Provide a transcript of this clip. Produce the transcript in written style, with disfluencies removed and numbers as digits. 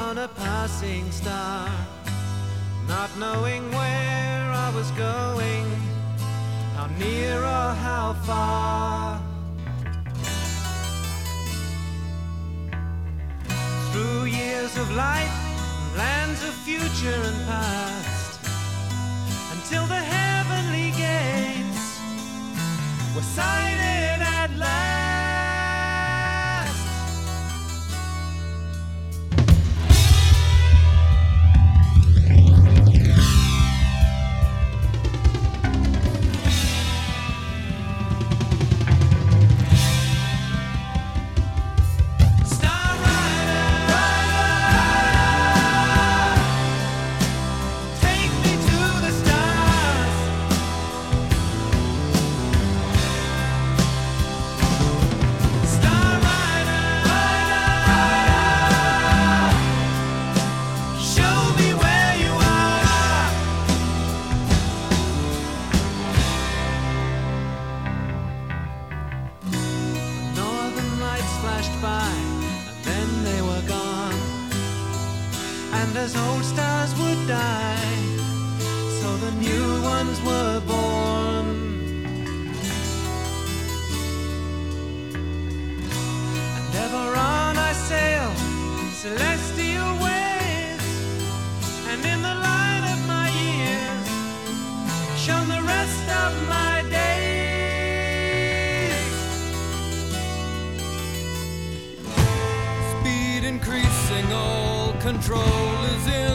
on a passing star, not knowing where I was going, how near or how far. Through years of light, lands of future and past, until the heavenly gates were sighted at last. Flashed by, and then they were gone. And as old stars would die, so the new ones were born. And ever on I sail celestial ways, and in the light of my years shone the rest of my days. Increasing, all control is in